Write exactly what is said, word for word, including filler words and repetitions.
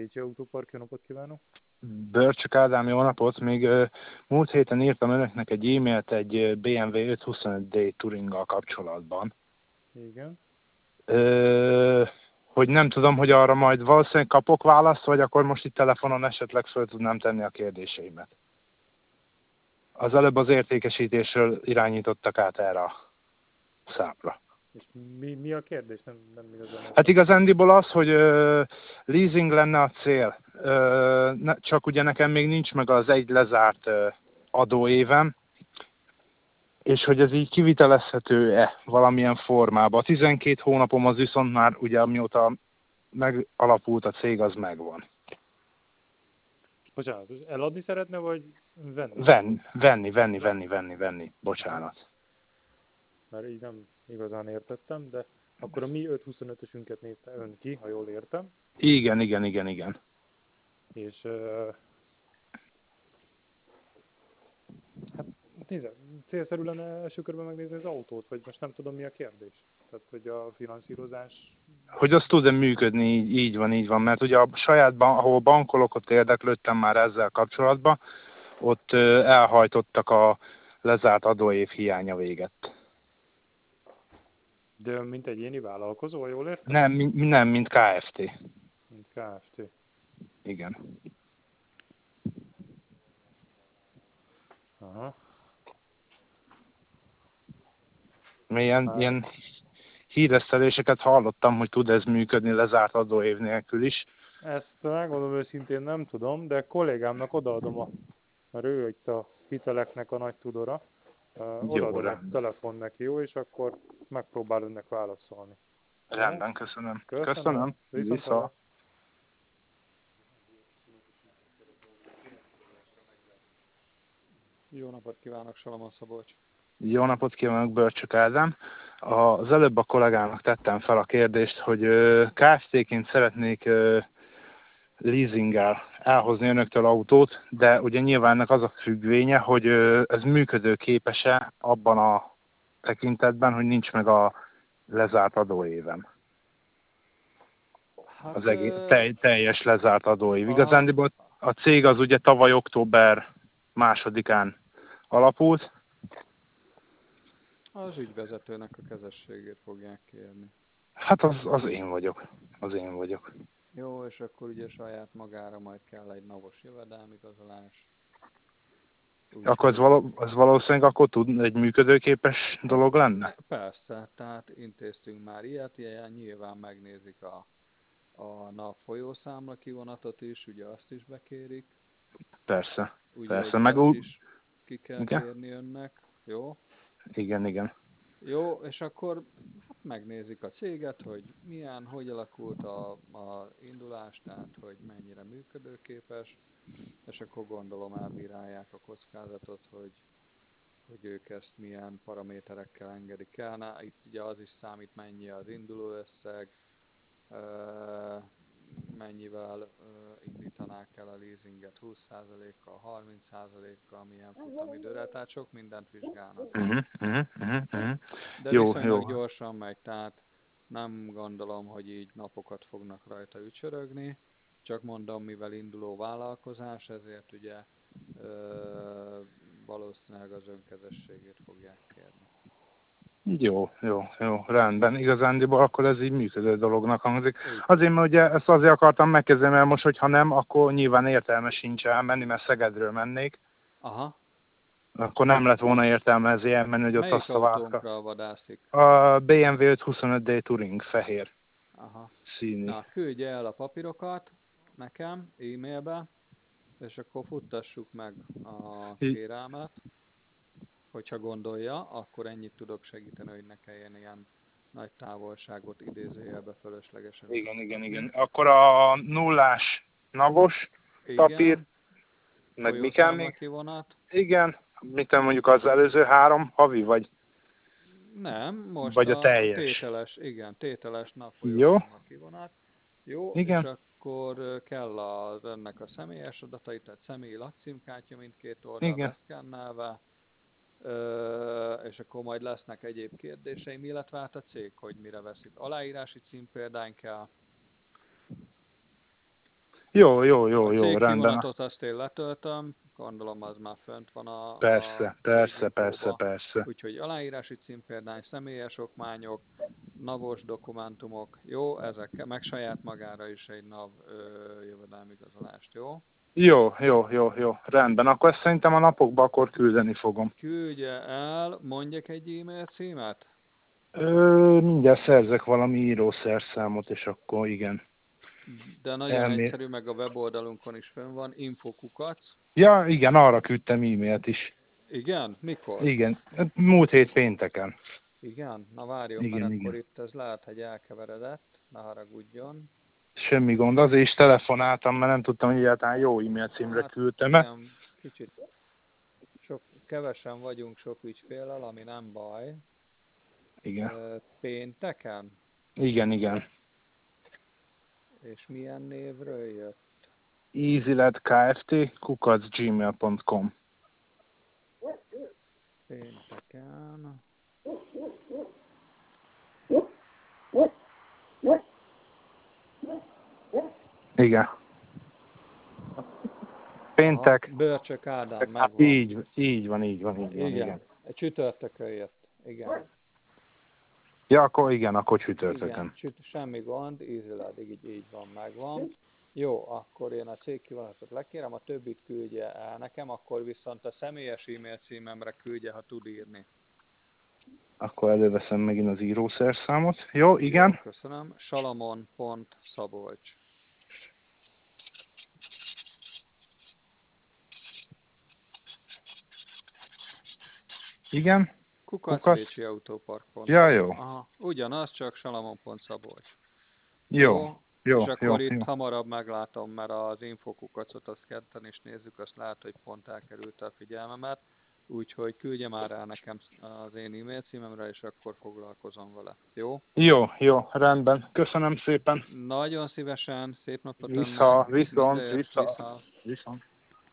Bécsi Autópark, jó napot kívánok! Börcsök Ádám, jó napot! Még uh, múlt héten írtam önöknek egy e-mailt egy bé em vé ötszázhuszonöt dé Touringgal kapcsolatban. Igen. Uh, hogy nem tudom, hogy arra majd valószínűleg kapok választ, vagy akkor most itt telefonon esetleg fel tudnám tenni a kérdéseimet. Az előbb az értékesítésről irányítottak át erre a számra. És mi, mi a kérdés? Nem, nem igazán értem. Hát igazándiból az, hogy uh, leasing lenne a cél. Uh, ne, csak ugye nekem még nincs meg az egy lezárt uh, adóévem, és hogy ez így kivitelezhető-e valamilyen formában. A tizenkét hónapom az viszont már ugye amióta megalapult a cég, az megvan. Bocsánat, eladni szeretne, vagy venni? Venni, venni, venni, venni, venni, venni. Bocsánat. Mert így nem igazán értettem, de akkor a mi ötszázhuszonötösünket nézte ön ki, ha jól értem. Igen, igen, igen, igen. És uh, hát nézze, célszerű lenne első körben megnézni az autót, vagy most nem tudom mi a kérdés. Tehát, hogy a finanszírozás... Hogy az tud-e működni, így, így van, így van, mert ugye a saját, ban- ahol bankolok, ott érdeklődtem már ezzel kapcsolatban, ott ö, elhajtottak a lezárt adóév hiánya véget. De ön mint egy egyéni vállalkozó, ha jól értem? Nem, mi- nem, mint ká ef té. Mint ká ef té. Igen. Aha. Milyen ilyen híreszteléseket hallottam, hogy tud ez működni lezárt adóév nélkül is. Ezt megmondom őszintén nem tudom, de kollégámnak odaadom a, mert ő itt a hiteleknek a nagy tudora. Uh, Jó, odaadom a rendben. telefon neki, jó, és akkor megpróbál önnek válaszolni. Rendben, köszönöm. Köszönöm. Köszönöm. Viszont Vissza. hallás. Jó napot kívánok, Salamon Szabolcs. Jó napot kívánok, Börcsök Ádám. Az előbb a kollégának tettem fel a kérdést, hogy ká ef té-ként szeretnék leasinggel elhozni önöktől autót, de ugye nyilván ennek az a függvénye, hogy ez működőképes-e abban a tekintetben, hogy nincs meg a lezárt adóévem. Hát, Az egész, tel, teljes lezárt adóév. a- Igazándiból a cég az ugye tavaly október másodikán alapult. az ügyvezetőnek a kezességét fogják kérni. Hát az, az én vagyok. Az én vagyok. Jó, és akkor ugye saját magára majd kell egy napos jövedelmigazolás. Úgy, Akkor ez, való, ez valószínűleg akkor tud egy működőképes dolog lenne? Persze, tehát intéztünk már ilyet, ilyen nyilván megnézik a, a nap folyószámla kivonatot is, ugye azt is bekérik. Persze, Ugye persze. egy Meg ezt úgy... is ki kell Igen? kérni önnek, jó? Igen, igen. Jó, és akkor hát megnézik a céget, hogy milyen, hogy alakult a, a indulás, tehát hogy mennyire működőképes, és akkor gondolom elbírálják a kockázatot, hogy, hogy ők ezt milyen paraméterekkel engedik el. Na, itt ugye az is számít, mennyi az induló összeg, mennyivel indítanák el a leasinget, húsz százalékkal, harminc százalékkal, milyen futamidőre, tehát sok mindent vizsgálnak. Uh-huh, uh-huh, uh-huh, uh-huh. De Jó, viszonylag jó. gyorsan megy, tehát nem gondolom, hogy így napokat fognak rajta ücsörögni, csak mondom, mivel induló vállalkozás, ezért ugye ö, valószínűleg az önkezességét fogják kérni. Jó, jó, jó, rendben. Igazándiból akkor ez így működő dolognak hangzik. Így. Azért, mert ugye ezt azért akartam megkezdeni, mert most, hogyha nem, akkor nyilván értelme sincs elmenni, mert Szegedről mennék. Aha. Akkor nem lett volna értelme ezért elmenni, hogy ott Melyik azt a vászka. autónkra vadászik? A bé em vé ötszázhuszonöt dé Touring, fehér Aha. színű. Na, küldje el a papírokat nekem e-mailbe, és akkor futtassuk meg a kérelmet. Hogyha gondolja, akkor ennyit tudok segíteni, hogy ne kelljen ilyen nagy távolságot idézőjelbe fölöslegesen Igen, igen, utaztatni. igen. Akkor a nullás navos papír, Igen, meg mi kell még? kivonat. Igen, mit mondjuk az előző három havi, vagy, Nem, most vagy a a teljes? tételes, igen, tételes Jó. napfolyószámla kivonat. Jó, Igen. és akkor kell az önnek a személyes adatai, tehát személyi lakcímkártya mindkét oldal Igen. beszkennelve, Ö, és akkor majd lesznek egyéb kérdéseim, illetve hát a cég, hogy mire veszik. Aláírási címpéldány kell. Jó, jó, jó, A jó, rendben. cégkivonatot azt én letöltöm, gondolom az már fönt van a, Persze, a persze, persze, infóba. persze. Úgyhogy aláírási címpéldány, személyes okmányok, navos dokumentumok, jó, ezek, meg saját magára is egy NAV ö, jövedelmigazolást, jó? Jó, jó, jó, jó, rendben. Akkor ezt szerintem a napokban akkor küldeni fogom. Küldje el, mondjak egy e-mail címet? Ö, mindjárt szerzek valami írószerszámot, és akkor igen. De nagyon Elmé... egyszerű, meg a weboldalunkon is fönn van, infokukac. Ja, igen, arra küldtem e-mailt is. Igen? Mikor? Igen, múlt hét pénteken. Igen? Na várjon, Igen, mert igen. akkor itt ez lehet, hogy elkeveredett, ne haragudjon. Semmi gond, azért is telefonáltam, mert nem tudtam, hogy egyáltalán jó e-mail címre Hát küldtem-e. igen, kicsit sok, kevesen vagyunk sok ügyféllel, ami nem baj. Igen, Ö, Pénteken? igen, igen. És milyen névről jött? easyled kft kukac gmail pont com. Pénteken. Igen. Péntek. Aha, Börcsök Ádám, Hát megvan. így, így van, így van, így van, Igen, igen. egy csütörtökön jött. Igen. Ja, akkor igen, akkor Igen, csütörtökön. csüt, semmi gond, easy így, így van, megvan. Jó, akkor én a cégkivonatot lekérem, a többit küldje el nekem, akkor viszont a személyes e-mail címemre küldje, ha tud írni. Akkor előveszem megint az írószerszámot. Jó, igen. Jó, köszönöm. salamon pont szabolcs. Igen. Kukac, Kukac. Pécsi Autópark pont Ja, hu. jó. Aha, ugyanaz, csak salamon pont szabolcs. Jó, jó, És akkor jó, itt jó. hamarabb meglátom, mert az infokukacot azt ketten is nézzük, azt lehet, hogy pont elkerülte a figyelmemet. Úgyhogy küldje már el nekem az én e-mail címemre, és akkor foglalkozom vele. Jó? Jó, jó, rendben. Köszönöm szépen. Nagyon szívesen, szép napot Vissza, önnek, viszont, mindenért, vissza, vissza. viszont.